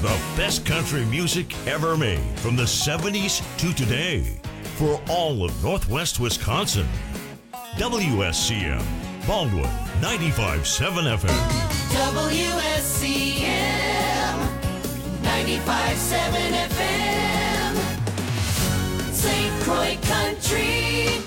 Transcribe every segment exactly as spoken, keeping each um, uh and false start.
the best country music ever made from the seventies to today for all of Northwest Wisconsin. W S C M, Baldwin, ninety-five point seven F M. W S C M, ninety-five point seven F M. Saint Croix Country.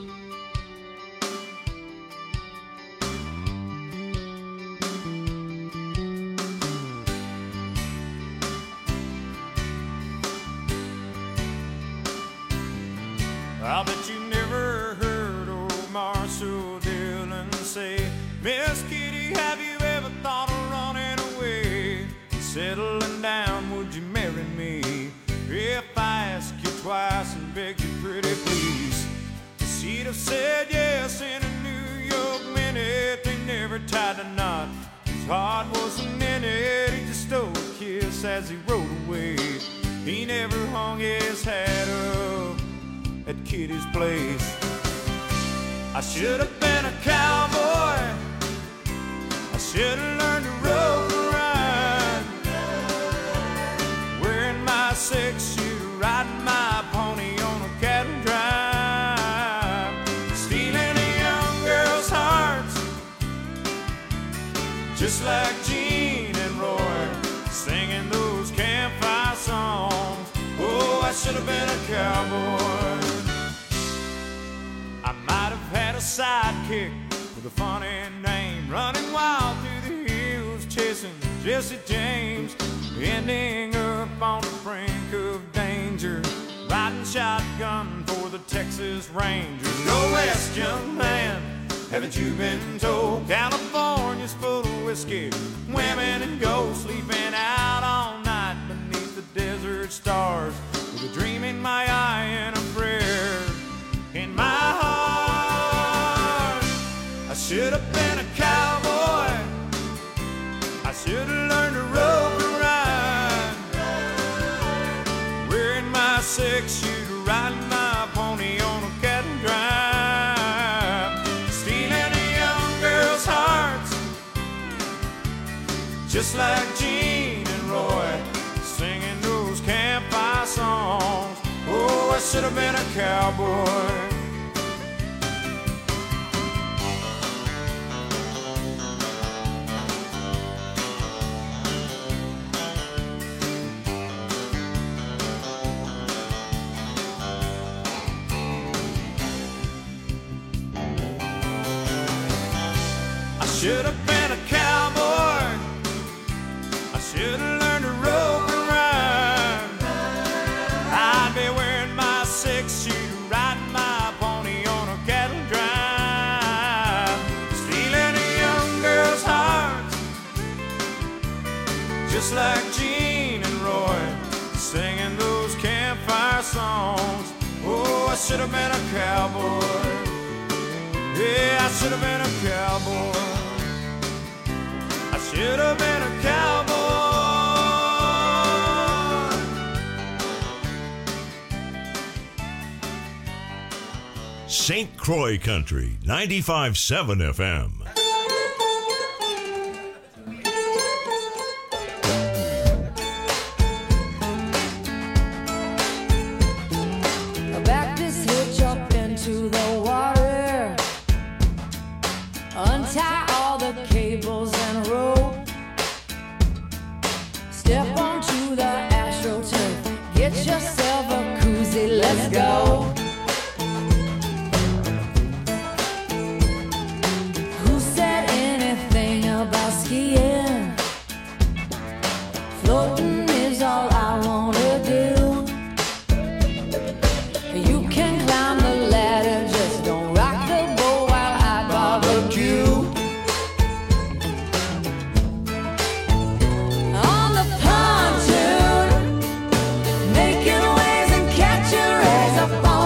I bet you never heard old Marshall Dillon say, Miss Kitty, have you ever thought of running away? Settling down, would you marry me? If I ask you twice and beg you pretty please. She'd have said yes in a New York minute. They never tied a knot, his heart wasn't in it. He just stole a kiss as he rode away. He never hung his hat up at Kitty's place. I should have been a cowboy, I should have learned to rope and ride, wearing my six-shooter, riding my pony on a cattle drive, stealing a young girl's hearts, just like Gene and Roy, singing those campfire songs. Oh, I should have been a cowboy. I might have had a sidekick with a funny name, running wild through the hills, chasing Jesse James, ending up on the brink of danger, riding shotgun for the Texas Rangers. Go west, young man, haven't you been told? California's full of whiskey, women and gold, sleeping out all night beneath the desert stars, with a dream in my eye and a prayer in my heart. I should have been a cowboy, I should have learned to rope and ride, wearing my six-shooter, riding my pony on a cattle drive, stealing a young girl's hearts, just like Gene and Roy, singing those campfire songs. Oh, I should have been a cowboy. I should have been a cowboy, I should have learned to rope and ride, I'd be wearing my six-shooter, riding my pony on a cattle drive, stealing a young girl's heart, just like Gene and Roy, singing those campfire songs. Oh, I should have been a cowboy. Yeah, I should have been a cowboy. I should have been a cowboy. Saint Croix Country, ninety-five point seven F M. Back this hitch up into the water, untie all the cables and rope, step onto the AstroTurf, get yourself a koozie, let's go. Who said anything about skiing? Floating is all I wanna do. You can climb the ladder, just don't rock the boat while I barbecue. On the pontoon, making waves and catching rays up on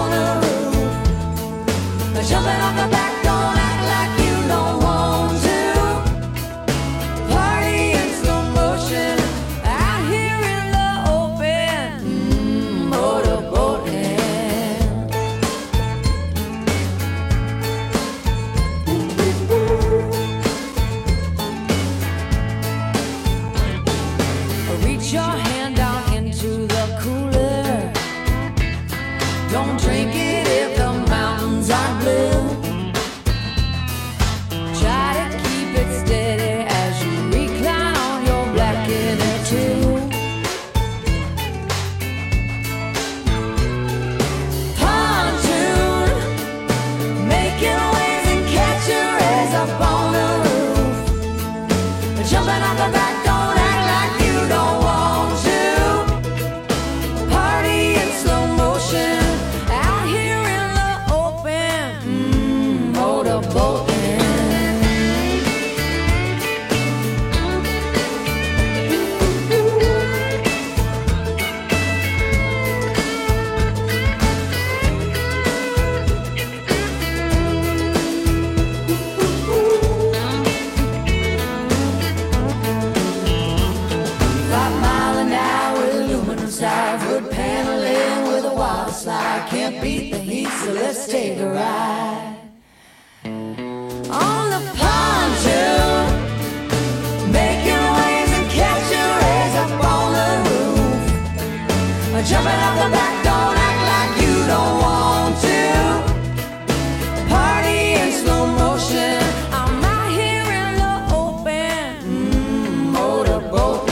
Jumping on the back, don't act like you don't want to. Party in slow motion, out here in the open, mm, motorboating. Wood paneling with a wild slide. Can't beat the heat, so let's take a ride on the pontoon, making waves and catching rays up on the roof. Jumping off the back, don't act like you don't want to. Party in slow motion, I'm out here in the open, mm, motorboating.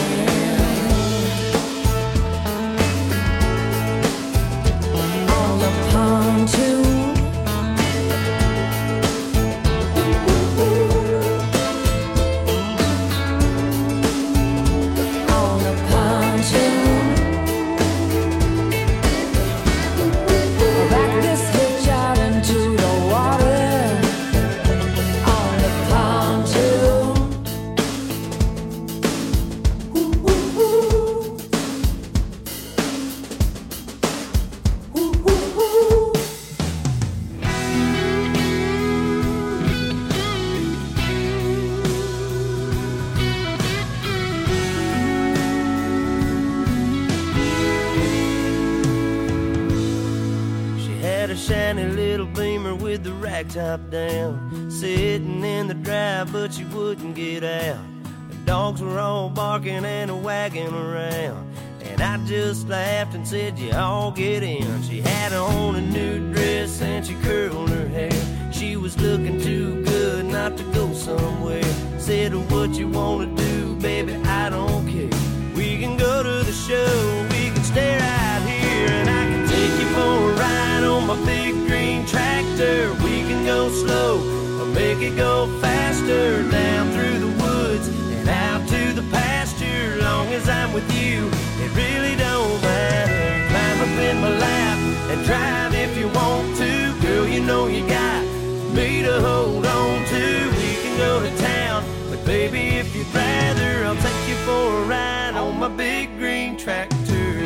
Shiny little Beamer with the rack top down, sitting in the drive, but she wouldn't get out. The dogs were all barking and a wagging around, and I just laughed and said, you all get in. She had on a new dress and she curled her hair. She was looking too good not to go somewhere. Said, what you wanna do, baby, I don't care. We can go to the show, we can stay right here, and I can take you for a ride on my big green tractor. We can go slow or make it go faster, down through the woods and out to the pasture. Long as I'm with you, it really don't matter. Climb up in my lap and drive if you want to. Girl, you know you got me to hold on to. We can go to town, but baby, if you'd rather, I'll take you for a ride on my big green tractor.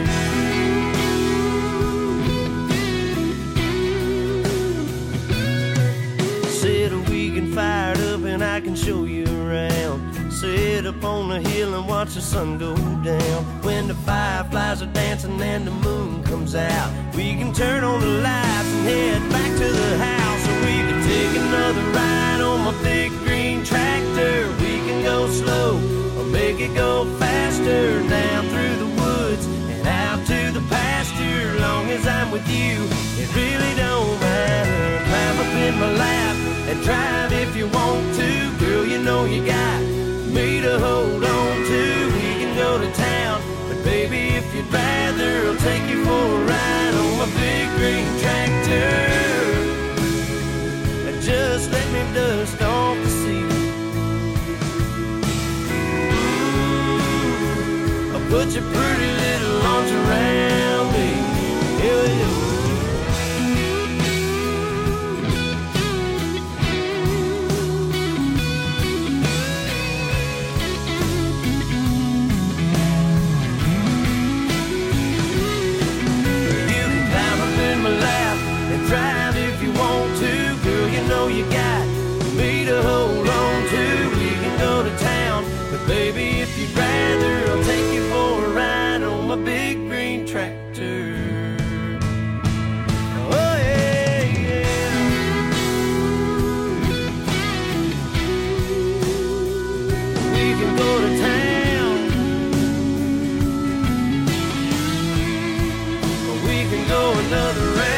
Fired up and I can show you around. Sit up on the hill and watch the sun go down. When the fireflies are dancing and the moon comes out, we can turn on the lights and head back to the house. Or we can take another ride on my big green tractor. We can go slow or make it go faster, down through the woods and out to the pasture. Long as I'm with you, it really don't matter. Climb up in my lap and drive if you want to. Girl, you know you got me to hold on to. We can go to town, but baby, if you'd rather, I'll take you for a ride on my big green tractor. Just let me dust off the seat. I'll put your pretty little arms around me. Yeah, yeah. Drive if you want to, girl, you know you got me to hold on to. We can go to town, but baby, if you'd rather, I'll take you for a ride on my big green tractor. Oh yeah, yeah. We can go to town, or we can go another round.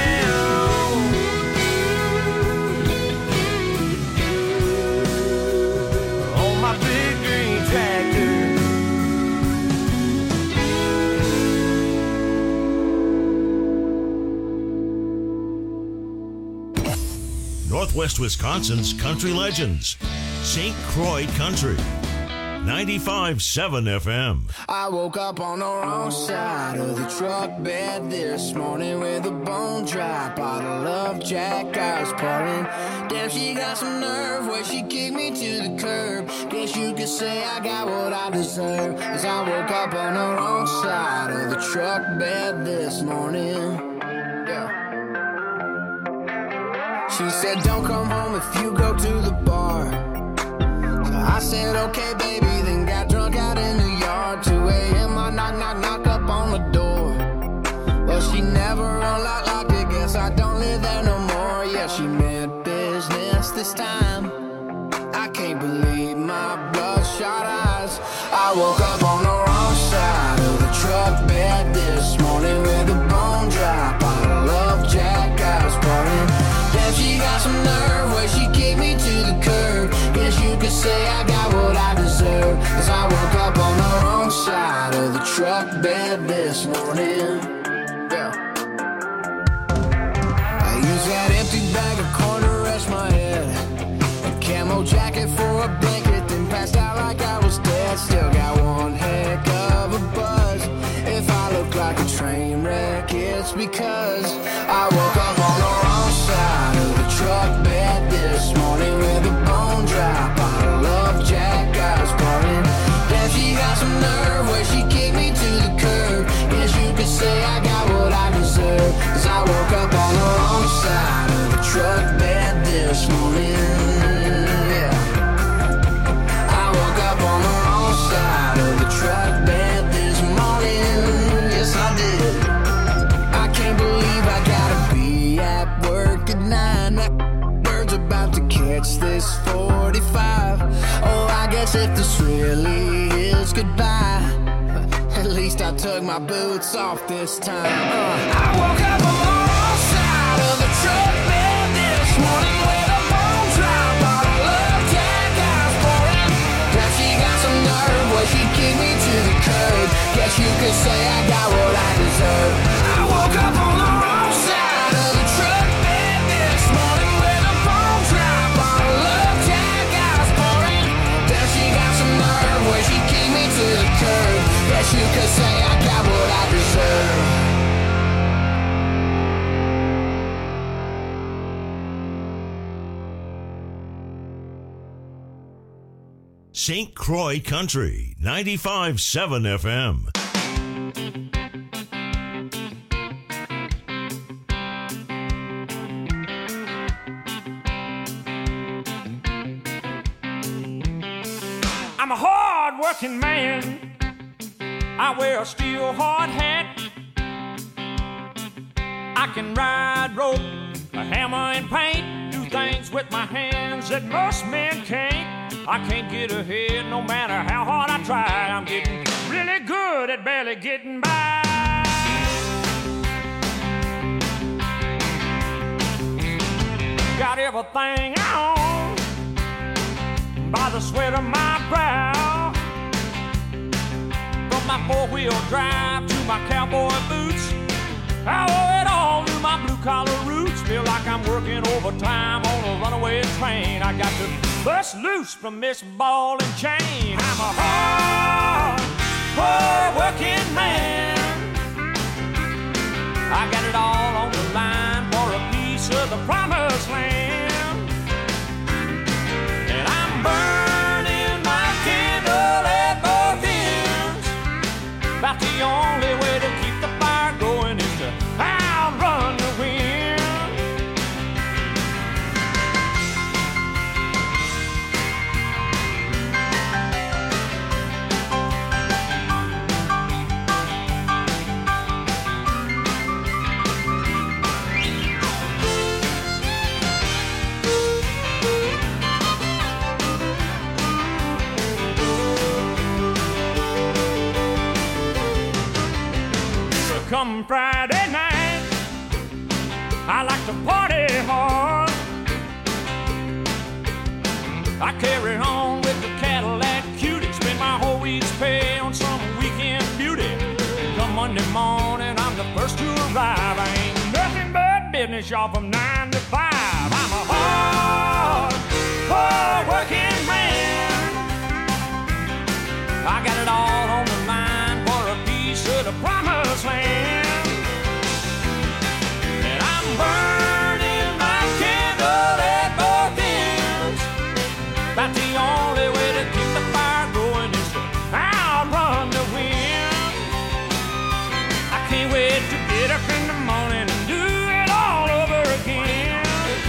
Northwest Wisconsin's country legends, Saint Croix Country. ninety-five point seven F M. I woke up on the wrong side of the truck bed this morning with a bone dry bottle of Jack I was pouring. Damn, she got some nerve where she kicked me to the curb. Guess you could say I got what I deserve, 'cause I woke up on the wrong side of the truck bed this morning. Yeah. She said don't come home if you go to the bar. So I said okay baby, then got drunk out in the yard. Two a.m. I knock knock knock up on the door. Well, she never unlocked, locked it, guess I don't live there no more. Yeah, she meant business this time. I can't believe my bloodshot eyes. I woke up on the wrong side of the truck bed this morning with a bone dry bottle of Jack I was pouring. Damn, she got some nerve where she kicked me to the curb. Guess you could say I got what I deserve, 'cause I woke up on the wrong side of the truck bed this morning. Yeah. I used that empty bag of corn to rest my head, a camo jacket for a blanket, then passed out like I was dead. Still got one heck of a buzz. If I look like a train wreck, it's because I woke up on the wrong side of the truck bed this morning with a bone dry bottle of Jack I was pouring. Damn, she got some nerve where she kicked me to the curb. Guess you could say I got what I deserve, 'cause I woke up on the wrong side of the truck bed this morning. Yeah. I woke up on the wrong side of the truck bed this morning. Yes, I did. I can't believe I gotta be at work at nine. That bird's about to catch this forty-five. Oh, I guess if this really is goodbye, at least I took my boots off this time. Uh, I woke up on the wrong side of the truck bed this morning with a bone dry bottle of Jack I was pouring. Now she got some nerve where she kicked me to the curb. Guess you could say I got what I deserve. I woke up on the wrong side of the truck bed this morning with a bone dry bottle of Jack I was pouring. Now she got some nerve where she kicked me to the curb. Guess you could say I got what I deserve. Saint Croix Country, ninety-five point seven F M. I'm a hard-working man. I wear a steel hard hat. I can ride rope, a hammer and paint, do things with my hands that most men can't. I can't get ahead no matter how hard I try. I'm getting really good at barely getting by. Got everything I own by the sweat of my brow. From my four-wheel drive to my cowboy boots, I owe it all to my blue-collar roots. Feel like I'm working overtime on a runaway train. I got to bust loose from this ball and chain. I'm a hard, hard-working man. I got it all on the line for a piece of the promised land. And I'm burning my candle at both ends. About the only way to keep the fire going is to outrun the wind. Come Friday night, I like to party hard. I carry on with the Cadillac Cutie, spend my whole week's pay on some weekend beauty. Come Monday morning, I'm the first to arrive. I ain't nothing but business, y'all, from nine to five. I'm a hard, hard working man. I got it all on the line for a piece of the promised land. And I'm burning my candle at both ends. About the only way to keep the fire going is to outrun the wind. I can't wait to get up in the morning and do it all over again.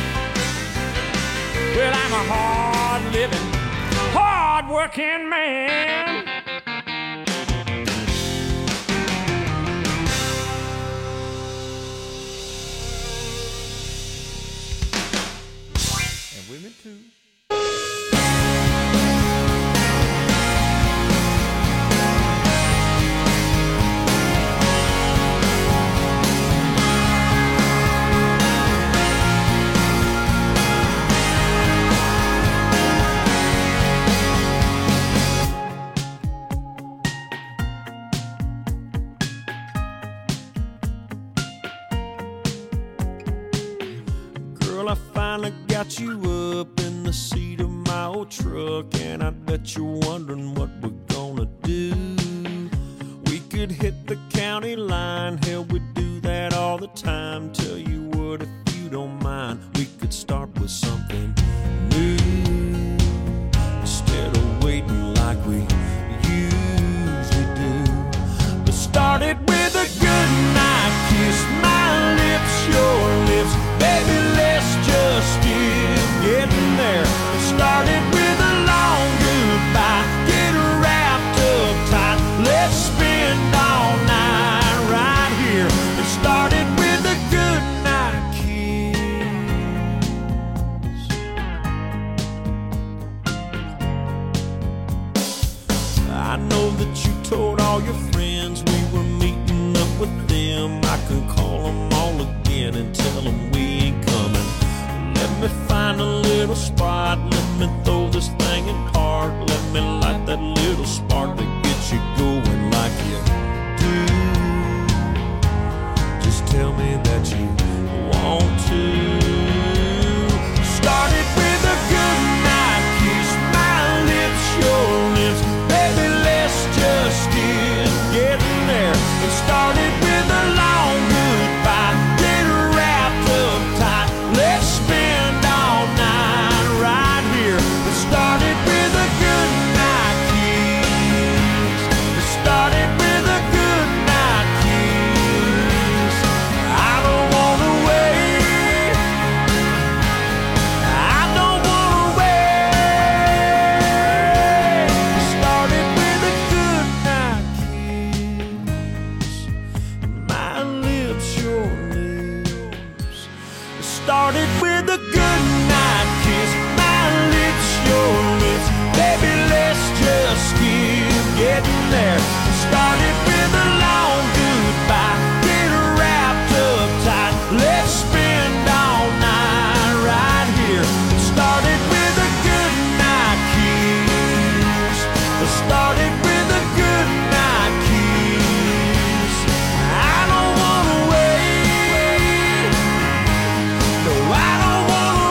Well, I'm a hard-living, hard-working man. And women too. I finally got you up in the seat of my old truck, and I bet you're wondering what we're gonna do. We could hit the county line, hell, we do that all the time. Tell you what, if you don't mind, we could start with something new instead of waiting like we usually do. Let's start it with a good night kiss, my lips, your lips, baby, let's just get getting there. Started with a long goodbye, get wrapped up tight. Let's spend all night right here. It started with a good night kiss. I know that you told all your friends we were meeting up with them. I can call them all again and tell them we ain't coming. Let me find a little spot, let me throw this thing in park. Let me light that little spark to get you going like you do. Just tell me that you want to. Started with a good night kiss, my lips, your lips, baby, let's just get getting there. It started with a long goodbye, get wrapped up tight. Let's spend all night right here. It started with a good night kiss. It started with a good night kiss. I don't wanna wait. I don't wanna wait. It started with a good night kiss. My lips, your lips. It started with a good night kiss, my lips, your lips, baby, let's just keep getting there. It started with a long goodbye, get wrapped up tight. Let's spend all night right here. It started with a good night kiss. It started with a good night kiss. I don't wanna wait. No, I don't wanna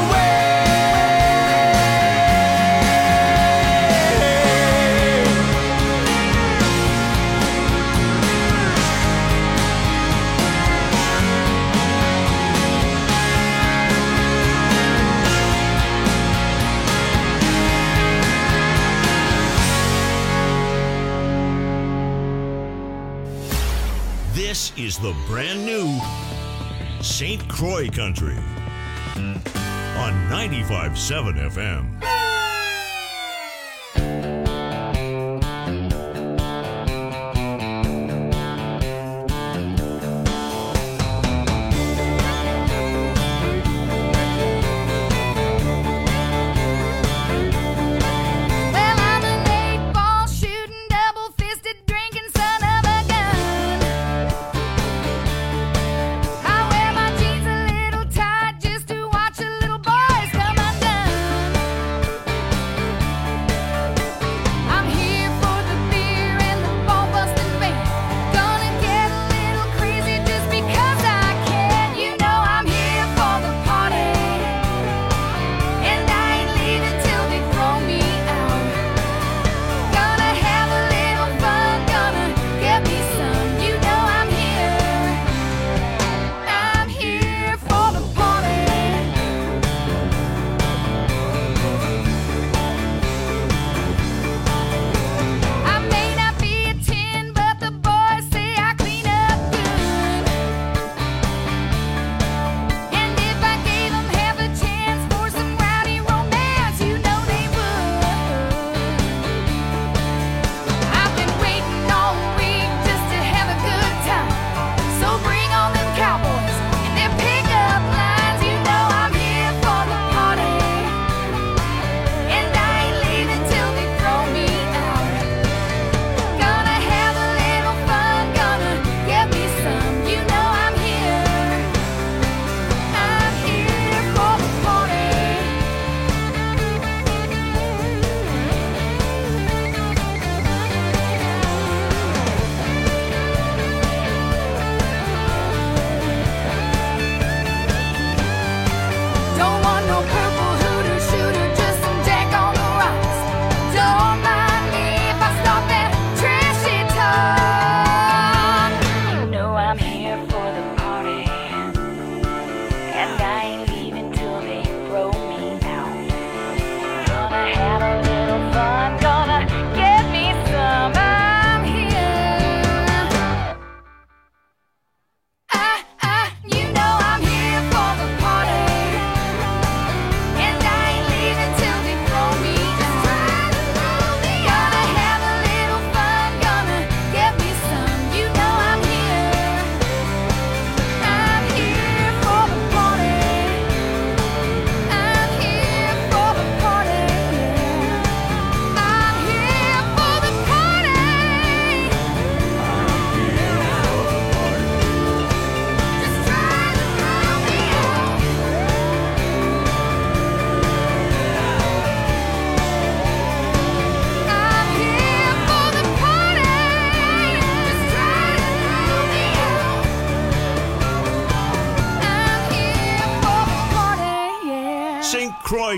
This is the brand new Saint Croix Country on ninety-five point seven F M. Just to watch a little boys come undone.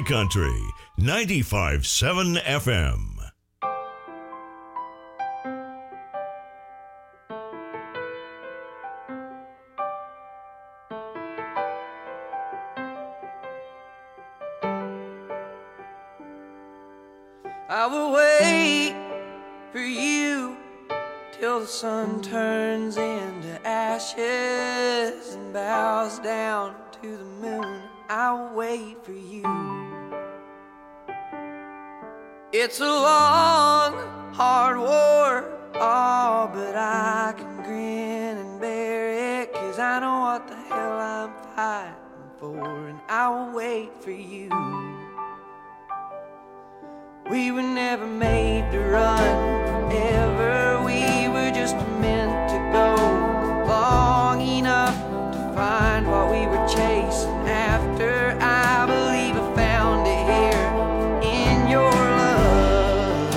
High Country ninety-five point seven F M. I will wait for you till the sun turns into ashes and bows down to the moon. I will wait for you. It's a long, hard war, oh, but I can grin and bear it, 'cause I know what the hell I'm fighting for, and I will wait for you. We were never made to run forever. We were just meant to go long enough to find what we were chasing after. I believe I found it here in your love.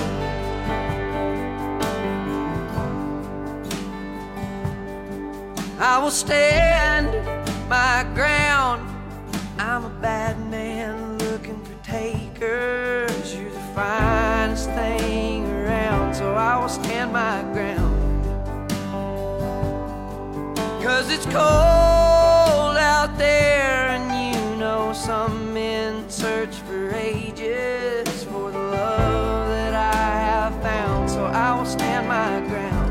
I will stand my ground. I'm a bad man looking for takers. You're the finest thing around, so I will stand my ground. 'Cause it's cold out there, and you know some men search for ages for the love that I have found, so I will stand my ground.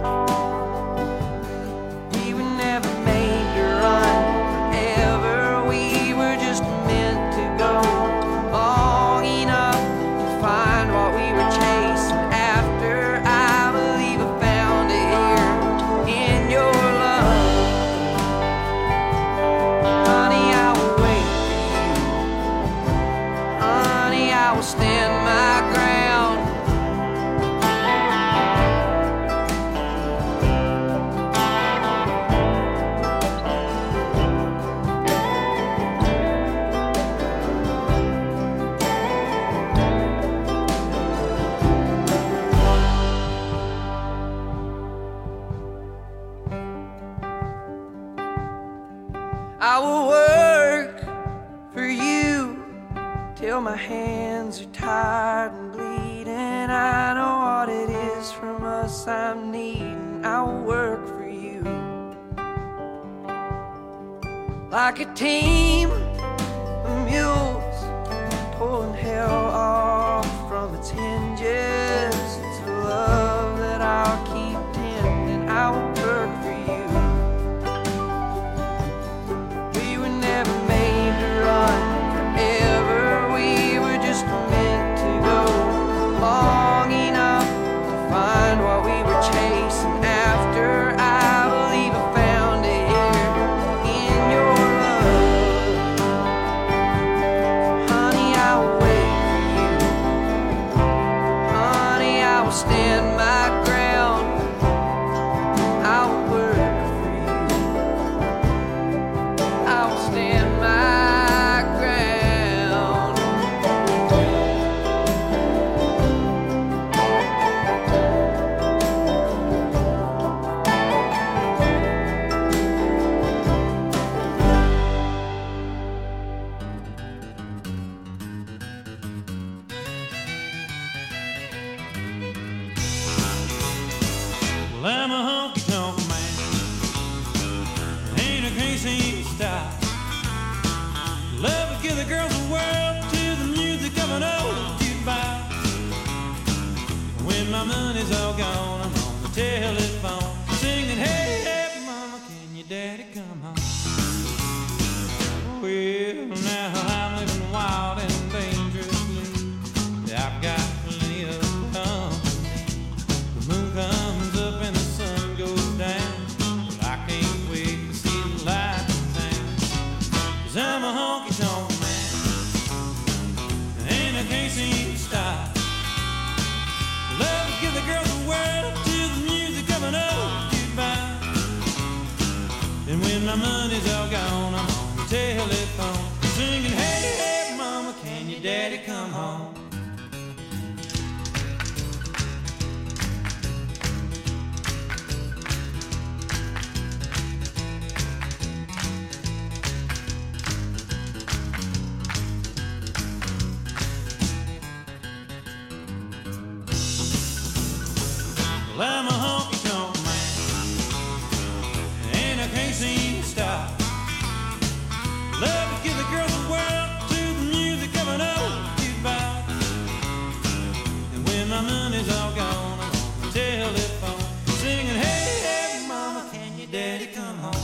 We were never made to run forever. We were just meant to go long enough to find what we were chasing after. I believe I found it here in your love. Honey, I will wait for you. Honey, I will stand my ground. I will work for you till my hands are tired and bleeding. I know what it is from us I'm needing. I will work for you like a team of mules pulling hell off from its hinges. It's a love that I'll keep tending. I will work for you. Never made to run forever. We were just meant to go long enough to find what we were chasing after. I believe I found it here in your love. Honey, I will wait for you. Honey, I will stand my ground. I will work for you. I will stand my ground. Well, I'm a honky-tonk man. Ain't a crazy style. Love to give the girls the world to the music of an old jukebox. When my money's all gone, I'm on the telephone singing, hey, hey, mama, can your daddy come home? Well, now I'm living wild and dangerously. I've got plenty of company. The moon comes up and the sun goes down. But I can't wait to see the light in town. 'Cause I'm a honky-tonk man, and I can't seem to stop. Love to give the girls the world to the music of an old jukebox. And when my money's all gone, I'm on the telephone singing, hey, hey, mama, can your daddy come home? Well, I'm a honky-tonk man, and I can't seem to stop. Love to give the girls the world to the music of an old jukebox. And when my money's all gone, I'm on the telephone singing, hey, hey, mama, can your daddy come home?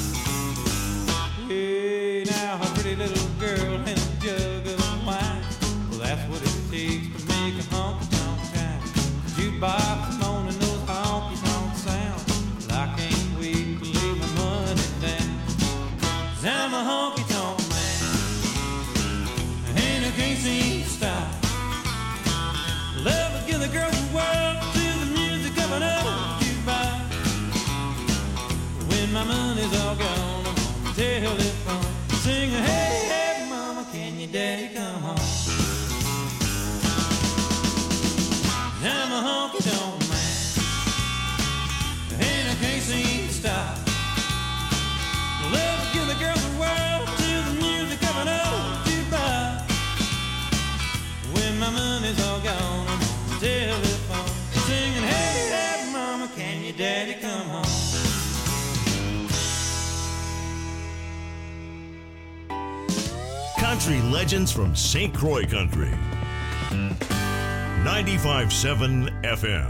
Hey, now a pretty little girl and a jug of wine. Well, that's what it takes to make a honky-tonk town. Jukebox moaning those honky-tonk sounds. Well, I can't wait to lay my money down. 'Cause I'm a honky-tonk man, and I can't seem to stop. Love to give the girls the world to the music of an old jukebox. When my money's all gone, I'm on the telephone singing, hey, hey, mama, can your daddy come home? I'm a honky-tonk man, and I can't seem to stop. Love to give the girls the world to the music of an old jukebox. When my money's all gone, I'm on the telephone singing, hey, hey, mama, can your daddy come home? Country legends from Saint Croix Country. ninety-five point seven F M.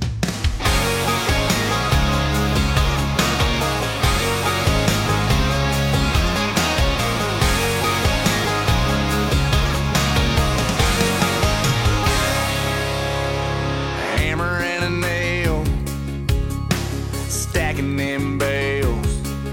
Hammer and a nail, stacking them bales.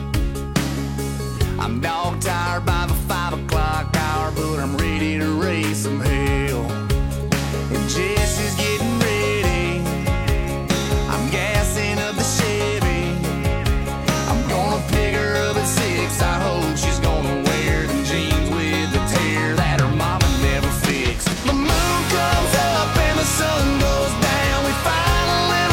I'm dog tired by the five o'clock hour, but I'm ready to raise some hell. And Jesse's getting ready, I'm gassing up the Chevy. I'm gonna pick her up at six, I hope she's gonna wear them jeans with the tear that her mama never fixed. The moon comes up and the sun goes down, we find a little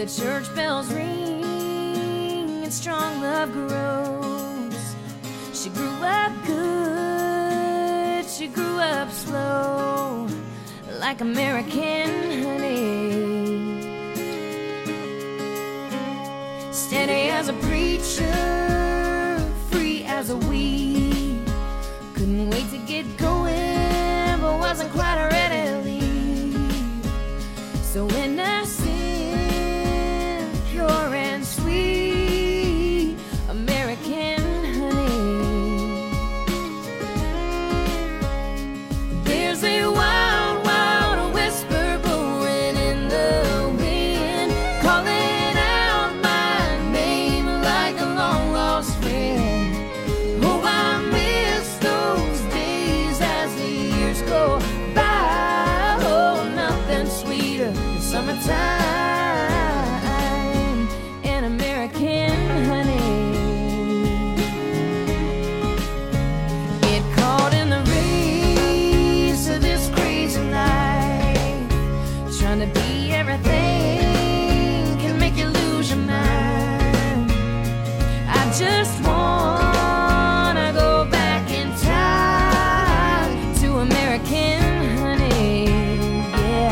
the church bells ring and strong love grows. She grew up good, she grew up slow, like American honey. Steady as a preacher, free as a weed. Couldn't wait to get going, but wasn't quite ready to leave. So innocent, pure and sweet, American honey. There's a wild, wild whisper blowing in the wind, calling out my name like a long lost friend. Oh, I miss those days as the years go by. Oh, nothing sweeter than summertime and American honey. Get caught in the race of this crazy life, trying to be everything can make you lose your mind. I just wanna go back in time to American honey, yeah.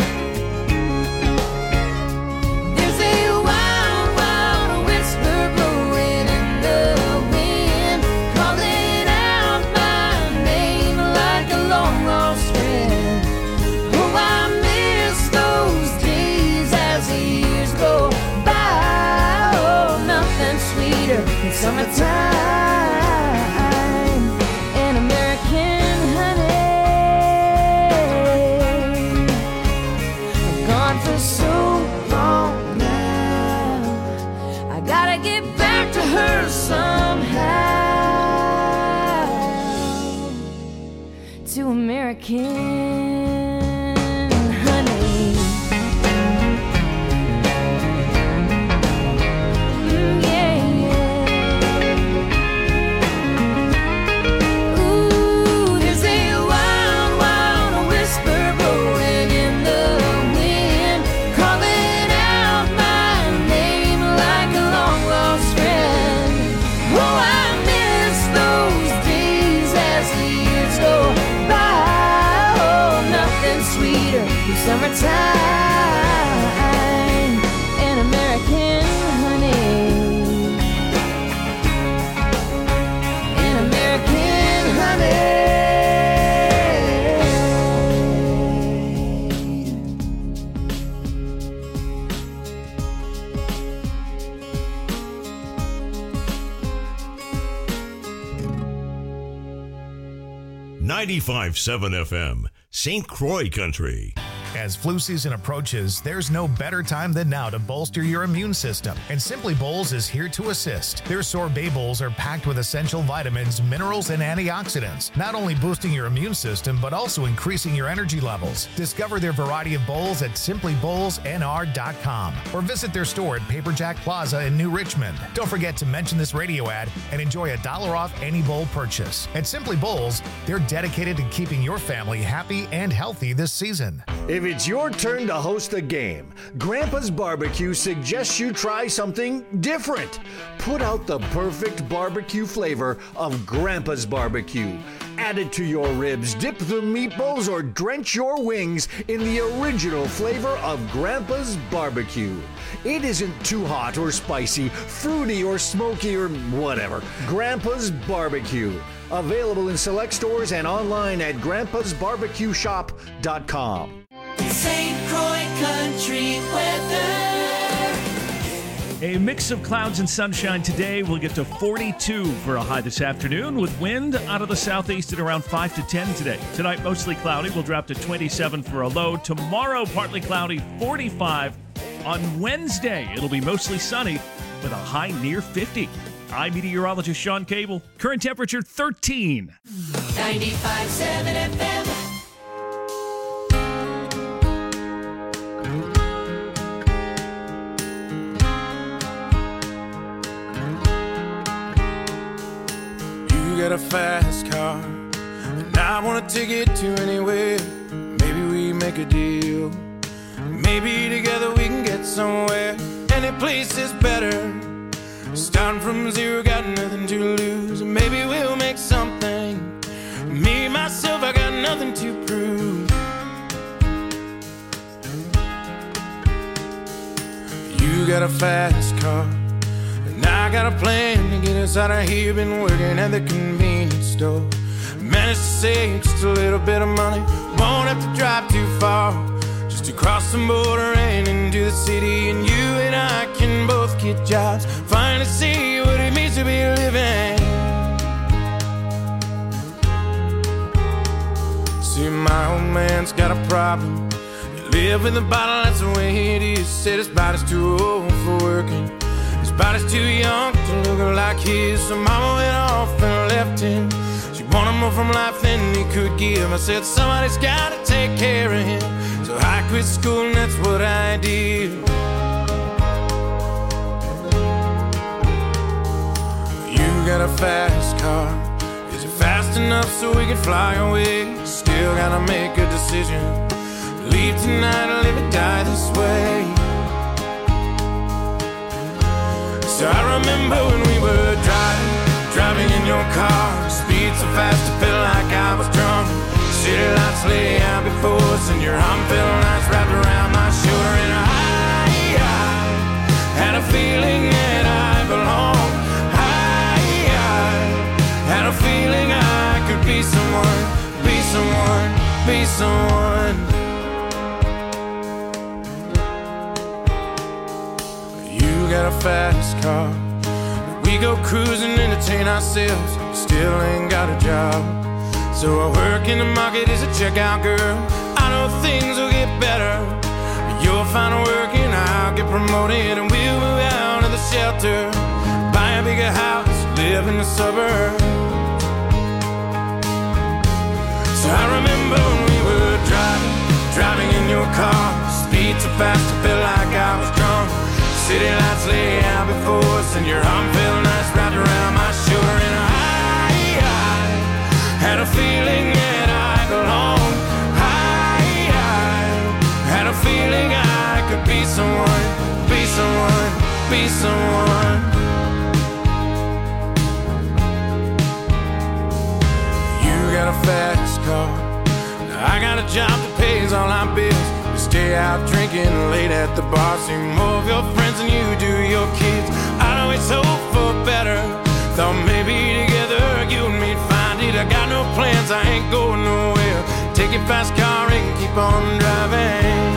There's a wild, wild whisper blowing in the wind, calling out my name like a long lost friend. Oh, I miss those days as the years go by. Oh, nothing sweeter than summertime and American honey. I've gone for so long now, I gotta get back to her somehow, to American honey. Mm, yeah, yeah. Ooh, there's a wild, wild whisper blowing in the wind, calling out my name like a long lost friend. Oh, I miss those days as the years go by. Oh, nothing sweeter than summertime and American honey. And American honey. ninety-five point seven F M, Saint Croix Country. As flu season approaches, there's no better time than now to bolster your immune system, and Simply Bowls is here to assist. Their sorbet bowls are packed with essential vitamins, minerals, and antioxidants, not only boosting your immune system, but also increasing your energy levels. Discover their variety of bowls at simply bowls n r dot com or visit their store at Paperjack Plaza in New Richmond. Don't forget to mention this radio ad and enjoy a dollar off any bowl purchase. At Simply Bowls, they're dedicated to keeping your family happy and healthy this season. If it's your turn to host a game, Grandpa's Barbecue suggests you try something different. Put out the perfect barbecue flavor of Grandpa's Barbecue. Add it to your ribs, dip the meatballs, or drench your wings in the original flavor of Grandpa's Barbecue. It isn't too hot or spicy, fruity or smoky or whatever. Grandpa's Barbecue. Available in select stores and online at grandpas barbecue shop dot com. Saint Croix Country weather. A mix of clouds and sunshine today. We'll get to forty-two for a high this afternoon with wind out of the southeast at around five to ten today. Tonight, mostly cloudy. We'll drop to twenty-seven for a low. Tomorrow, partly cloudy, forty-five. On Wednesday, it'll be mostly sunny with a high near fifty. I'm meteorologist Sean Cable. Current temperature thirteen. ninety-five point seven F M. You got a fast car, and I wanna take it to anywhere. Maybe we make a deal. Maybe together we can get somewhere. And any place is better. Starting from zero, got nothing to lose. Maybe we'll make something. Me, myself, I got nothing to prove. You got a fast car, and I got a plan to get us out of here. Been working at the convenience store. Managed to save just a little bit of money. Won't have to drive too far, just to cross the border and into the city. And you and I can both get jobs, finally see what it means to be living. See, my old man's got a problem. He live with a bottle, that's the way it is. Said his body's too old for working, his body's too young to look like his. So mama went off and left him. She wanted more from life than he could give. I said somebody's gotta take care of him. So I quit school and that's what I did. You got a fast car, is it fast enough so we can fly away? Still gotta make a decision. Leave tonight or live or die this way. So I remember when we were driving, driving in your car. Speed so fast it felt like I was drunk. City lights lay out before us, and your arm felt nice wrapped around my shoulder. And I, I had a feeling that I belonged. I, I had a feeling I could be someone, be someone, be someone. You got a fast car, we go cruising, entertain ourselves. Still ain't got a job, so I work in the market as a checkout girl. I know things will get better. You'll find work and I'll get promoted, and we'll move out of the shelter, buy a bigger house, live in the suburbs. So I remember when we were driving, driving in your car. Speed so fast it felt like I was drunk. City lights lay out before us, and your arm felt nice wrapped around my shoulder. And I, I had a feeling that I belonged. I, I had a feeling I could be someone, be someone, be someone. You got a fast car, I got a job that pays all our bills. We stay out drinking late at the bar, see more of your friends than you do your kids. I'd always hope for better, thought maybe together you and me'd find it. I got no plans, I ain't going nowhere. Take your fast car and keep on driving.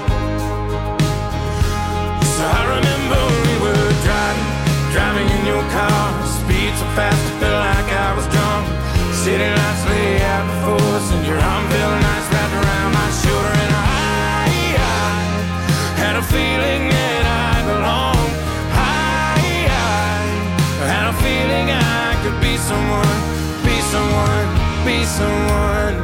So I remember when we were driving, driving in your car. Speed so fast it felt like I was drunk. City lights lay out before us, and your arm felt nice wrapped around my shoulder. And I, I had a feeling that I belonged. I, I had a feeling I could be someone, be someone, be someone.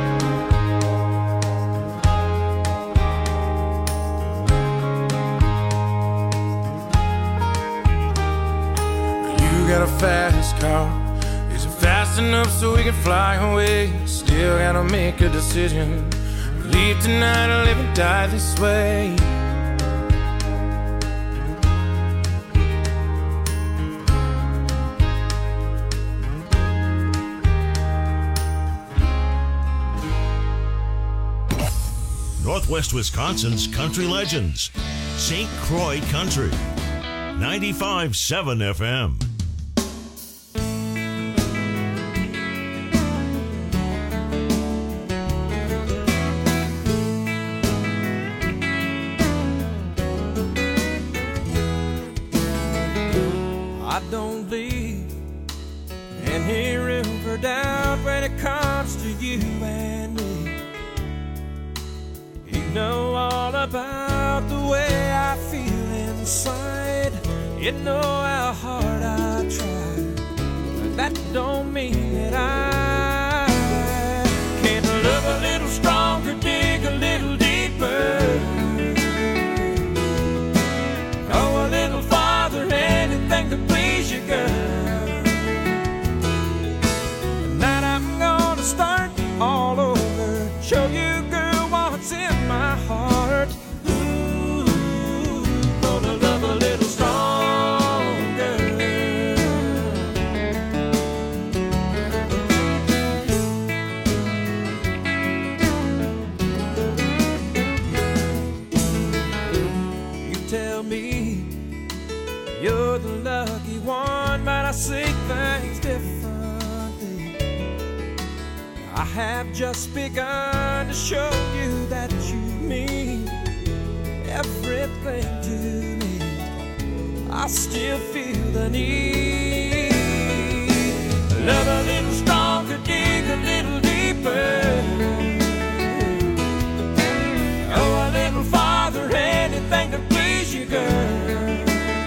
You got a fast car, is it fast enough so we can fly away? Still gotta make a decision. Leave tonight or live and die this way. Northwest Wisconsin's country legends. Saint Croix Country. ninety-five point seven F M. I don't leave any room for doubt when it comes to you and me. You know all about the way I feel inside. You know how hard I try, but that don't mean that I can't love a little stronger, dig a little deeper, go a little farther, anything to please you, girl. Tonight I'm gonna start all over, show you, girl, what's in my heart. Ooh, gonna love a You're the lucky one, but I see things differently. I have just begun to show you that you mean everything to me. I still feel the need. Love a little stronger, dig a little deeper. Oh, a little farther, anything to please you, girl.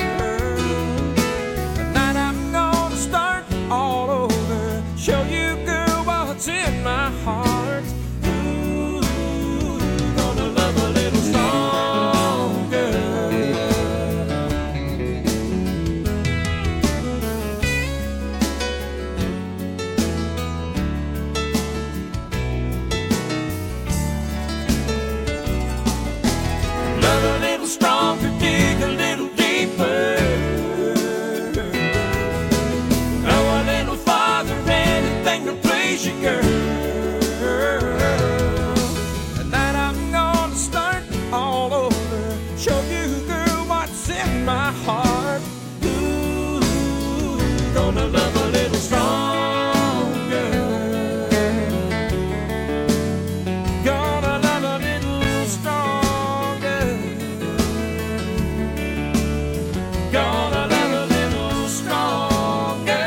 Tonight I'm gonna start all over, show you, girl, what's in my heart. Ooh, gonna love a little stronger. Love a little stronger, dig a little deeper. Oh, a little farther, anything to please you, girl. Tonight I'm gonna start all over, show you, girl, what's in my heart. Ooh, gonna love a little stronger. Gonna love a little stronger. Gonna love a little stronger.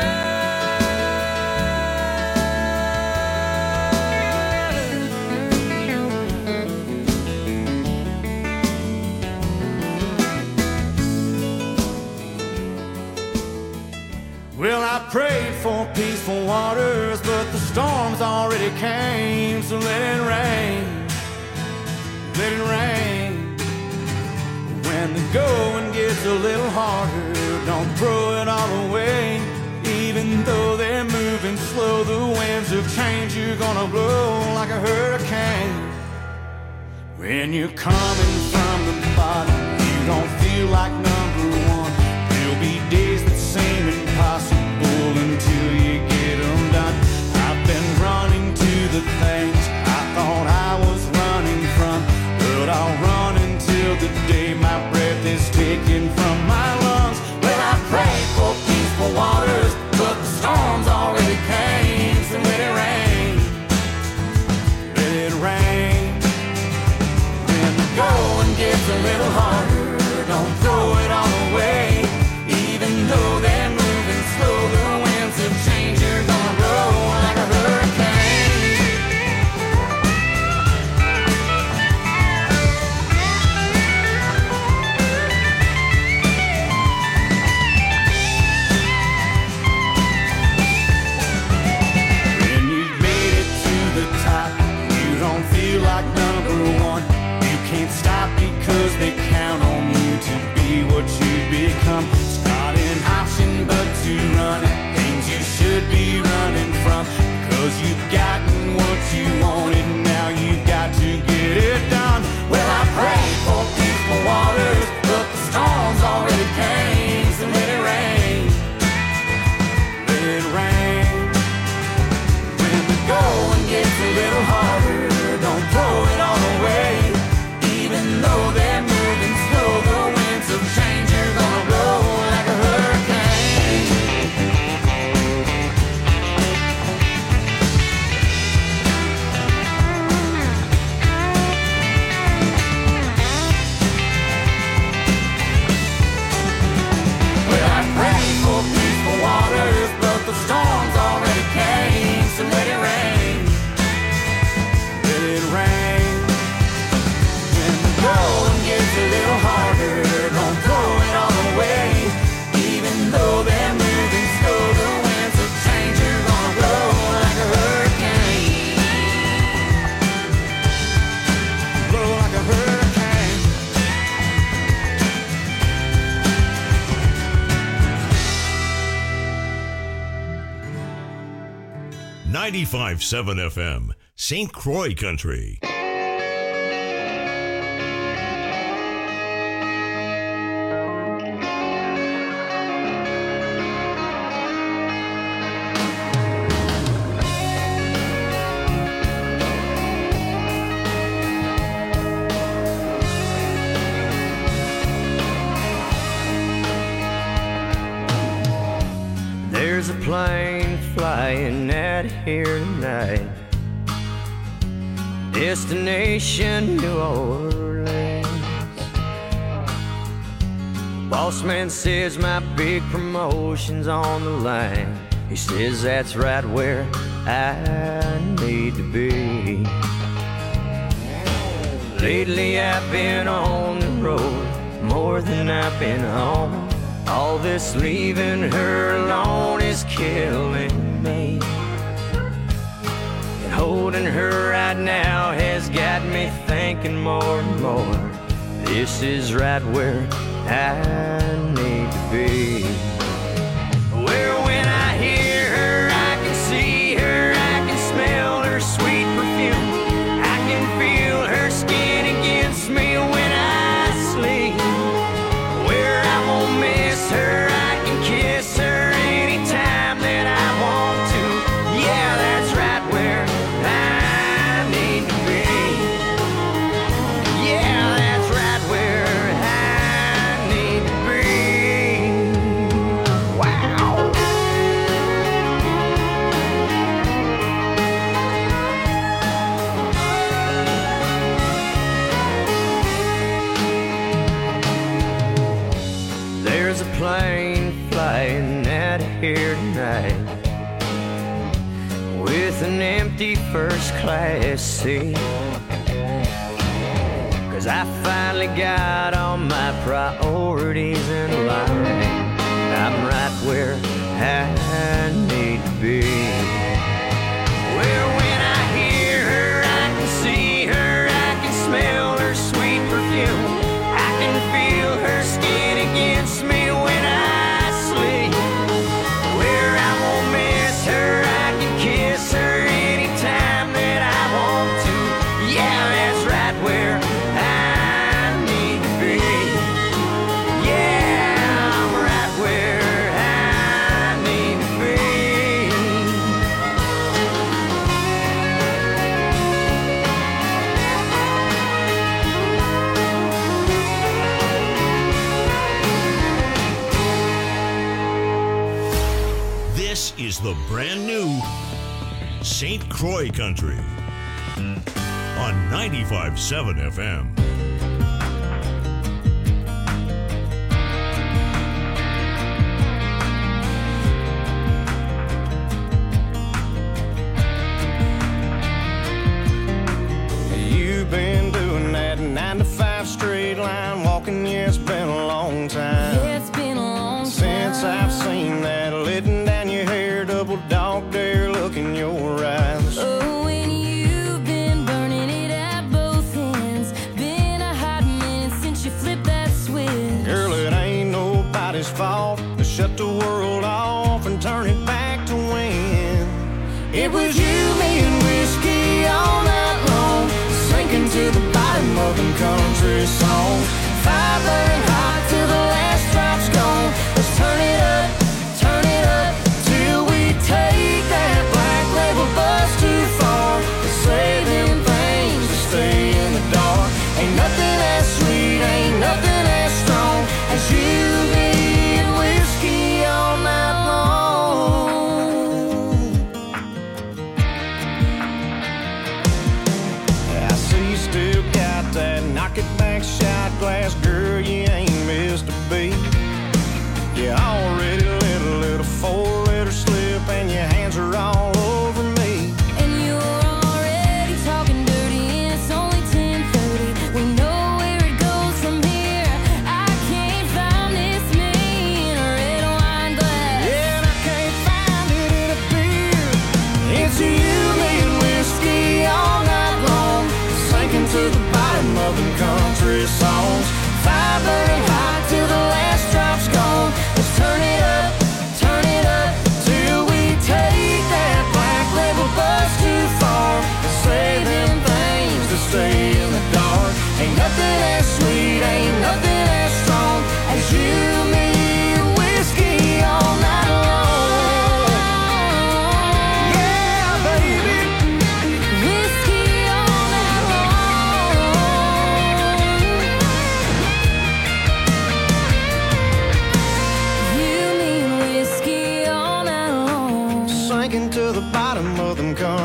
Well, I prayed for peaceful waters, but the storms already came. So let it rain, let it rain. When the going gets a little harder, don't throw it all away. Even though they're moving slow, the winds of change, you're gonna blow like a hurricane. When you're coming from the bottom, you don't feel like number one. There'll be days that seem impossible until you get them done. I've been running to the things I thought I was running from, but I'll run until the day my breath is taken from my lungs. Well, I prayed for peaceful waters, but the storms already came. So let it rain, let it rain. When the going gets a little harder, don't throw it all away. Even though they're moving slow, the winds of change, you're gonna roll like a hurricane. When you've made it to the top, you don't feel like number one. You can't stop because they count on you to be what you become. It's not an option but to run at things you should be running from. Cause you've gotten what you wanted, now you've got to get it done. Well, I prayed for peaceful waters, but the storms already came. So let it rain, let it rain. When the going gets a little harder, don't throw it all away. Even though they're moving slow, the winds of change, you're gonna blow like a hurricane. Well, I prayed for peaceful waters, but the storms already came. So let it rain, let it rain. When the going gets a little harder, don't throw it all away. Even though they're moving slow, the winds of change, you're gonna blow like a hurricane. Blow like a hurricane. ninety-five point seven F M, Saint Croix Country. plane flying out here tonight. Destination New Orleans. Boss man says my big promotion's on the line. He says that's right where I need to be. Lately I've been on the road more than I've been home. All this leaving her alone is killing me. And holding her right now has got me thinking more and more. This is right where I need to be. Where when I hear her, I can see her, I can smell her sweet perfume. I can feel her skin against me when I sleep. Where I won't miss her, I can kiss her anytime that I want to. Yeah, that's right where I need to be. Yeah, that's right where I need to be. Wow. There's a plane flying out of here tonight with an empty first class seat. Cause I finally got all my priorities in line. I'm right where I need to be. Where when I hear her, I can see her, I can smell her sweet perfume. I can feel her skin against me when I sleep. Where I won't miss her, I can kiss her anytime that I want to. Yeah, that's right where I need to be. Yeah, I'm right where I need to be. This is the brand new Saint Croix Country on ninety-five point seven F M. You've been doing that nine to five straight line walking, yeah, it's been a long time. Yeah, it's been a long time Since I've seen that letting down your hair, double dog dare look in your eyes. Oh, and you've been burning it at both ends. Been a hot minute since you flipped that switch. Girl, it ain't nobody's fault to shut the world off and turn it back to when it was you, me, and whiskey all night long, sinking to the bottom of them country songs. Fire burning hot till the last drop's gone. Let's turn it up, turn it up, till we take that black label bus too far. To say them things to stay in the dark. Ain't nothing as sweet, ain't nothing as strong as you, me, and whiskey all night long. I see you still got that knock it back shot glass, girl, you ain't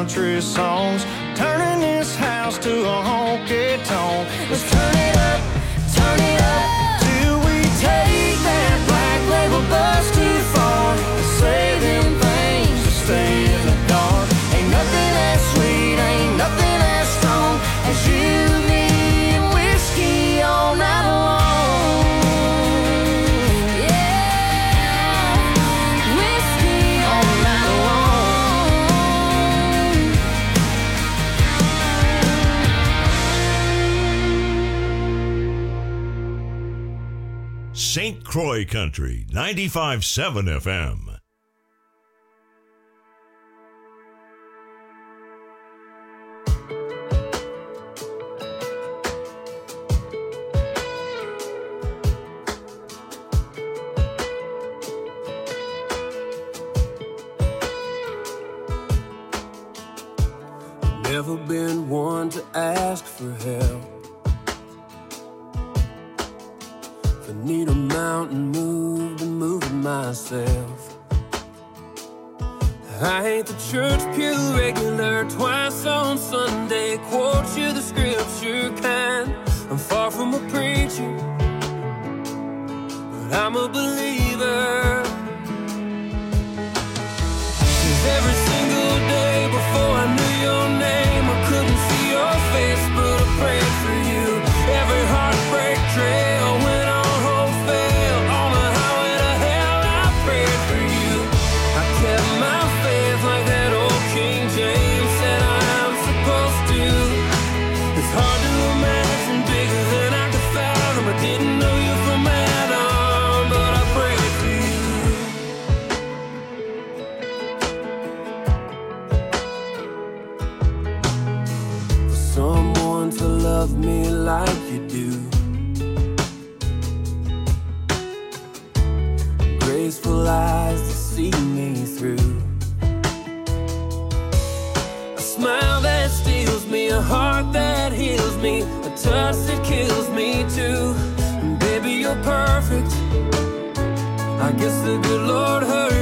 country songs, turning this house to a honky tonk. Let's turn it up, turn it up, till we take that black label bus too far. Saving things to stay in the dark. Ain't nothing as sweet, ain't nothing as strong as you, me, and whiskey all night long. Yeah, whiskey all night long. Saint Croix Country, ninety-five point seven F M. Never been one to ask for help. If I need a mountain moved, I'm moving myself. I ain't the church pew regular, twice on Sunday, quote you the scripture kind. I'm far from a preacher, but I'm a believer. 'Cause every single day before I knew your name, I couldn't see your face, but I prayed for you. Every heartbreak trail went on hope fail. On the highway to hell, I prayed for you. I kept my faith like that old King James said I am supposed to. It's hard to imagine bigger than I could fathom. I didn't know you from Adam, but I prayed for you. For someone to love me like you do, graceful eyes to see me through, a smile that steals me, a heart that heals me, a touch that kills me too. And baby, you're perfect. I guess the good Lord heard